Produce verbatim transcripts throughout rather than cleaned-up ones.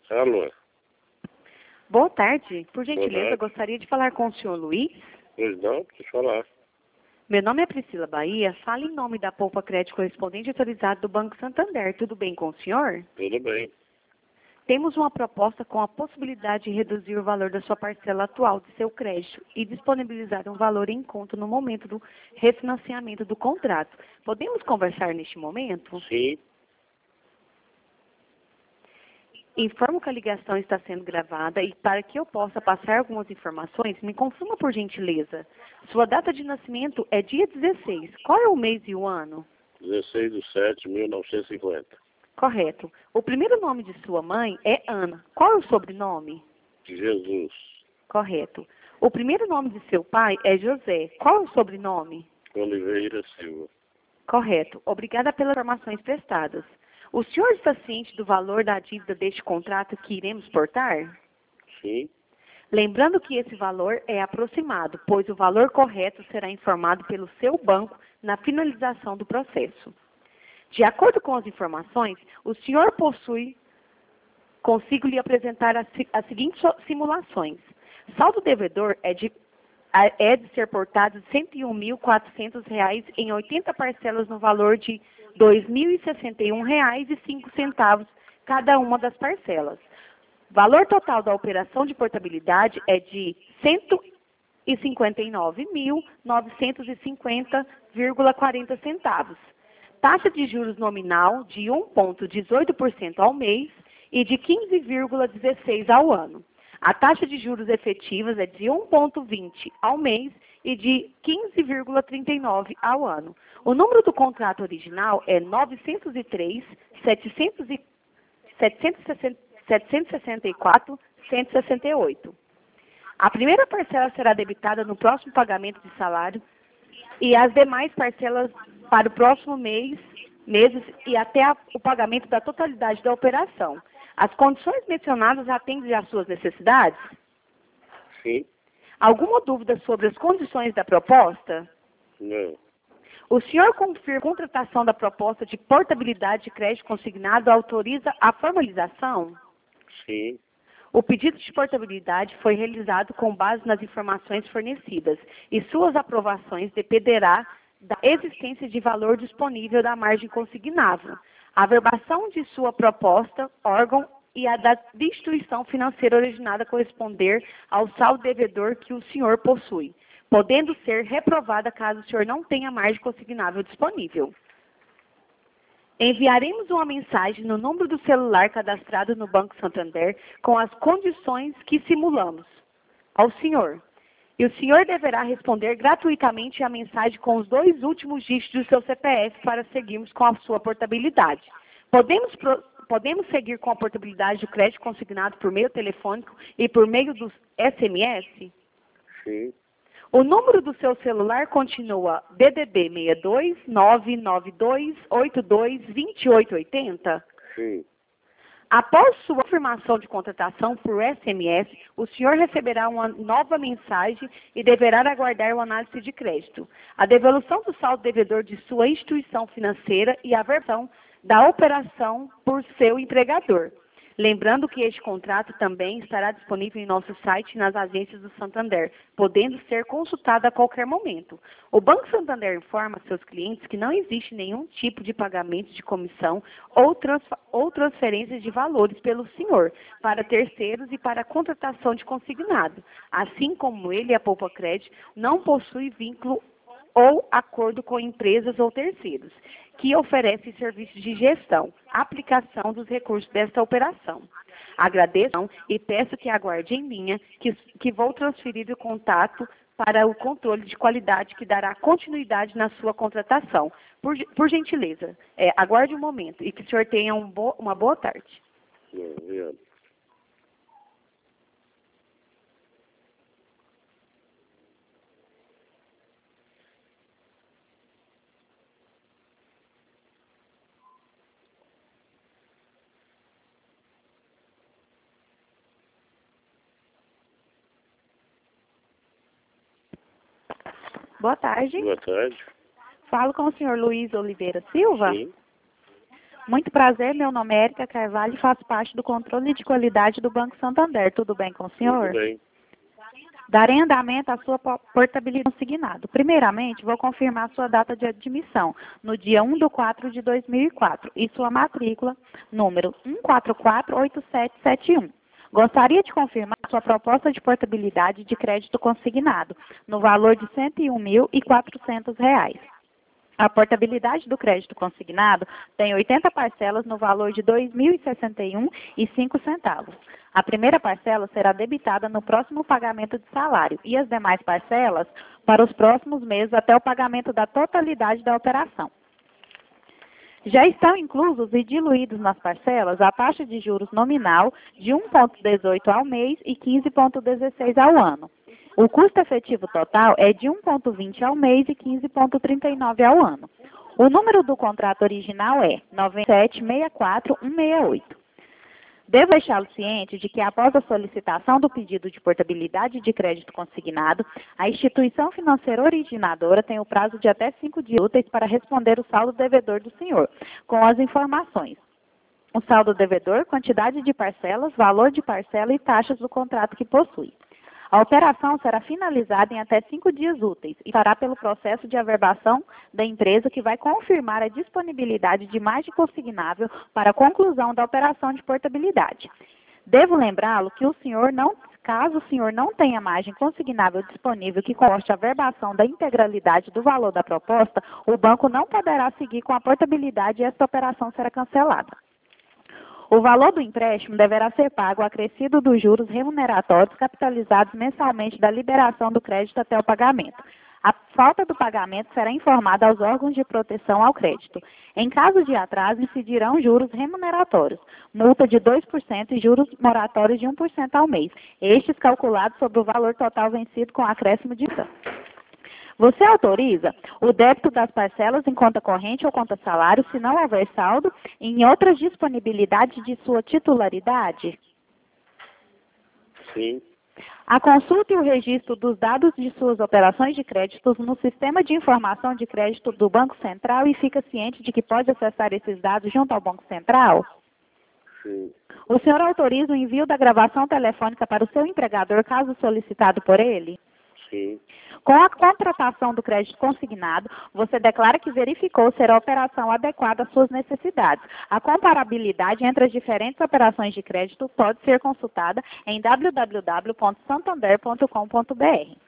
Alô? Boa tarde. Por Boa gentileza, tarde. gostaria de falar com o senhor Luiz. Pois não, preciso falar. Meu nome é Priscila Bahia. Fala em nome da Poupa Crédito Correspondente Autorizado do Banco Santander. Tudo bem com o senhor? Tudo bem. Temos uma proposta com a possibilidade de reduzir o valor da sua parcela atual de seu crédito e disponibilizar um valor em conta no momento do refinanciamento do contrato. Podemos conversar neste momento? Sim, Informo que a ligação está sendo gravada e para que eu possa passar algumas informações, me confirma por gentileza. Sua data de nascimento é dia dezesseis. Qual é o mês e o ano? dezesseis de setembro de mil novecentos e cinquenta. Correto. O primeiro nome de sua mãe é Ana. Qual é o sobrenome? Jesus. Correto. O primeiro nome de seu pai é José. Qual é o sobrenome? Oliveira Silva. Correto. Obrigada pelas informações prestadas. O senhor está ciente do valor da dívida deste contrato que iremos portar? Sim, Lembrando que esse valor é aproximado, pois o valor correto será informado pelo seu banco na finalização do processo. De acordo com as informações, o senhor possui, consigo lhe apresentar as, as seguintes simulações. Saldo devedor é de, é de ser portado de cento e um mil e quatrocentos reais em oitenta parcelas no valor de dois mil e sessenta e um reais e cinco centavos cada uma das parcelas. Valor total da operação de portabilidade é de cento e cinquenta e nove mil, novecentos e cinquenta vírgula quarenta centavos. Taxa de juros nominal de um vírgula dezoito por cento ao mês e de quinze vírgula dezesseis por cento ao ano. A taxa de juros efetivas é de um vírgula vinte por cento ao mês e de quinze vírgula trinta e nove por cento ao ano. O número do contrato original é novecentos e três, setecentos e sessenta e quatro, cento e sessenta e oito. A primeira parcela será debitada no próximo pagamento de salário e as demais parcelas para o próximo mês, meses e até a, o pagamento da totalidade da operação. As condições mencionadas atendem às suas necessidades? sim, Alguma dúvida sobre as condições da proposta? não, O senhor confirma a contratação da proposta de portabilidade de crédito consignado autoriza a formalização? sim, O pedido de portabilidade foi realizado com base nas informações fornecidas e suas aprovações dependerá da existência de valor disponível da margem consignável, a verbação de sua proposta, órgão e a da instituição financeira originada corresponder ao saldo devedor que o senhor possui, podendo ser reprovada caso o senhor não tenha margem consignável disponível. Enviaremos uma mensagem no número do celular cadastrado no Banco Santander com as condições que simulamos ao senhor. E o senhor deverá responder gratuitamente a mensagem com os dois últimos dígitos do seu C P F para seguirmos com a sua portabilidade. Podemos, pro, podemos seguir com a portabilidade do crédito consignado por meio telefônico e por meio dos S M S? sim, O número do seu celular continua D D D seis dois, nove nove dois, oito dois, dois oito oito zero? sim, Após sua confirmação de contratação por S M S, o senhor receberá uma nova mensagem e deverá aguardar uma análise de crédito, a devolução do saldo devedor de sua instituição financeira e a versão da operação por seu empregador. Lembrando que este contrato também estará disponível em nosso site e nas agências do Santander, podendo ser consultado a qualquer momento. O Banco Santander informa seus clientes que não existe nenhum tipo de pagamento de comissão ou, transfer, ou transferência de valores pelo senhor para terceiros e para a contratação de consignado. Assim como ele, a Poupa Crédito, não possui vínculo ou acordo com empresas ou terceiros, que oferecem serviços de gestão, aplicação dos recursos desta operação. Agradeço e peço que aguarde em linha, que, que vou transferir o contato para o controle de qualidade que dará continuidade na sua contratação. Por, por gentileza, é, aguarde um momento e que o senhor tenha um bo, uma boa tarde. não, obrigado. Boa tarde. Boa tarde. Falo com o senhor Luiz Oliveira Silva. Sim, Muito prazer, meu nome é Érica Carvalho e faço parte do controle de qualidade do Banco Santander. Tudo bem com o senhor? Tudo bem. Darei andamento à sua po- portabilidade consignado. Primeiramente, vou confirmar sua data de admissão, no dia um de quatro de dois mil e quatro, e sua matrícula, número um quatro quatro oito sete sete um. Gostaria de confirmar sua proposta de portabilidade de crédito consignado, no valor de cento e um mil e quatrocentos reais. A portabilidade do crédito consignado tem oitenta parcelas no valor de dois mil e sessenta e um reais e cinco centavos. A primeira parcela será debitada no próximo pagamento de salário e as demais parcelas para os próximos meses até o pagamento da totalidade da operação. Já estão inclusos e diluídos nas parcelas a taxa de juros nominal de um vírgula dezoito ao mês e quinze vírgula dezesseis ao ano. O custo efetivo total é de um vírgula vinte ao mês e quinze vírgula trinta e nove ao ano. O número do contrato original é nove sete seis quatro um seis oito. Devo deixá-lo ciente de que, após a solicitação do pedido de portabilidade de crédito consignado, a instituição financeira originadora tem o prazo de até cinco dias úteis para responder o saldo devedor do senhor, com as informações: o saldo devedor, quantidade de parcelas, valor de parcela e taxas do contrato que possui. A operação será finalizada em até cinco dias úteis e fará pelo processo de averbação da empresa, que vai confirmar a disponibilidade de margem consignável para a conclusão da operação de portabilidade. Devo lembrá-lo que o senhor não, caso o senhor não tenha margem consignável disponível que comporte a averbação da integralidade do valor da proposta, o banco não poderá seguir com a portabilidade e esta operação será cancelada. O valor do empréstimo deverá ser pago acrescido dos juros remuneratórios capitalizados mensalmente da liberação do crédito até o pagamento. A falta do pagamento será informada aos órgãos de proteção ao crédito. Em caso de atraso, incidirão juros remuneratórios, multa de dois por cento e juros moratórios de um por cento ao mês, estes calculados sobre o valor total vencido com acréscimo de juros. Você autoriza o débito das parcelas em conta corrente ou conta salário, se não houver saldo, em outras disponibilidades de sua titularidade? Sim. A consulta e o registro dos dados de suas operações de créditos no Sistema de Informação de Crédito do Banco Central e fica ciente de que pode acessar esses dados junto ao Banco Central? Sim. O senhor autoriza o envio da gravação telefônica para o seu empregador, caso solicitado por ele? Sim. Com a contratação do crédito consignado, você declara que verificou ser a operação adequada às suas necessidades. A comparabilidade entre as diferentes operações de crédito pode ser consultada em w w w ponto santander ponto com ponto b r.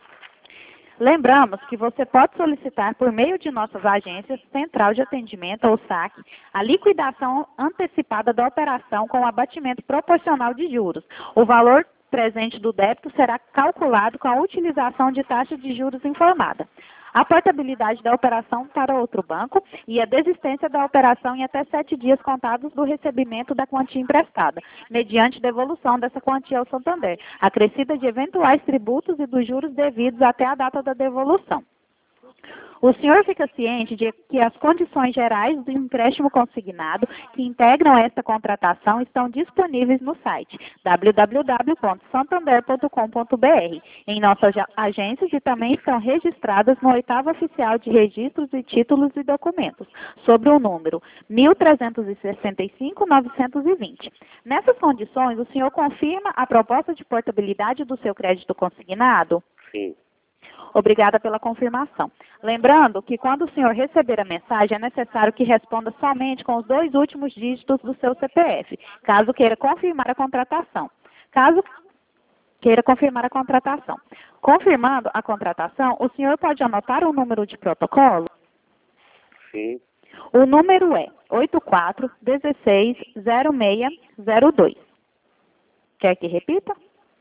Lembramos que você pode solicitar por meio de nossas agências, Central de Atendimento ou SAC, a liquidação antecipada da operação com abatimento proporcional de juros. O valor presente do débito será calculado com a utilização de taxa de juros informada. A portabilidade da operação para outro banco e a desistência da operação em até sete dias contados do recebimento da quantia emprestada, mediante devolução dessa quantia ao Santander, acrescida de eventuais tributos e dos juros devidos até a data da devolução. O senhor fica ciente de que as condições gerais do empréstimo consignado que integram esta contratação estão disponíveis no site w w w ponto santander ponto com ponto b r, em nossas agências, e também estão registradas no oitavo oficial de registros de títulos e documentos, sobre o número mil trezentos e sessenta e cinco ponto novecentos e vinte. Nessas condições, o senhor confirma a proposta de portabilidade do seu crédito consignado? Sim. Obrigada pela confirmação. Lembrando que, quando o senhor receber a mensagem, é necessário que responda somente com os dois últimos dígitos do seu C P F, caso queira confirmar a contratação. Caso queira confirmar a contratação. Confirmando a contratação, o senhor pode anotar o número de protocolo? Sim. O número é oito quatro um seis zero seis zero dois. Quer que repita?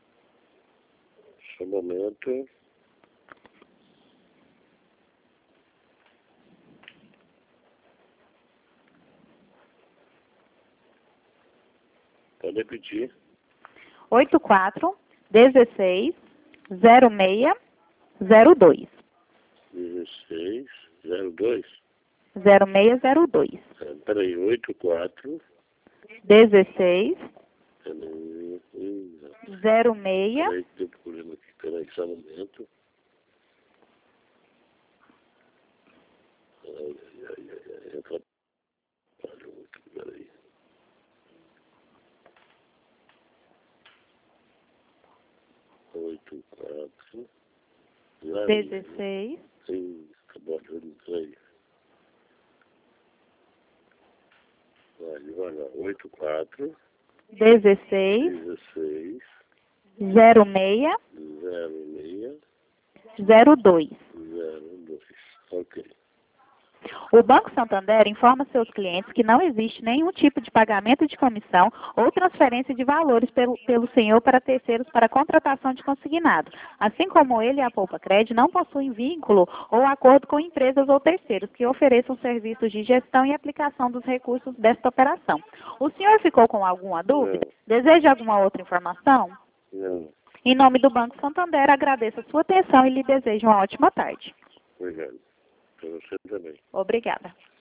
Só um momento. Pode repetir. oito quatro um seis zero seis zero dois. dezesseis zero dois. zero seis zero dois. Ah, peraí, oito quatro. dezesseis Peraí, zero seis. peraí, tem problema aqui. Peraí, só um momento. Ai, ai, ai, ai, ai. Olha, muito Peraí. Oito, quatro, zero, dezesseis, sim, acabou de três. Vai, devagar. Oito, quatro, dezesseis, dezesseis, zero seis, zero, seis, zero dois. zero, dois. Ok. O Banco Santander informa seus clientes que não existe nenhum tipo de pagamento de comissão ou transferência de valores pelo, pelo senhor para terceiros para contratação de consignado. Assim como ele e a Poupa Cred não possuem vínculo ou acordo com empresas ou terceiros que ofereçam serviços de gestão e aplicação dos recursos desta operação. O senhor ficou com alguma dúvida? Deseja alguma outra informação? Não. Em nome do Banco Santander, agradeço a sua atenção e lhe desejo uma ótima tarde. Obrigado. Para você também. Obrigada.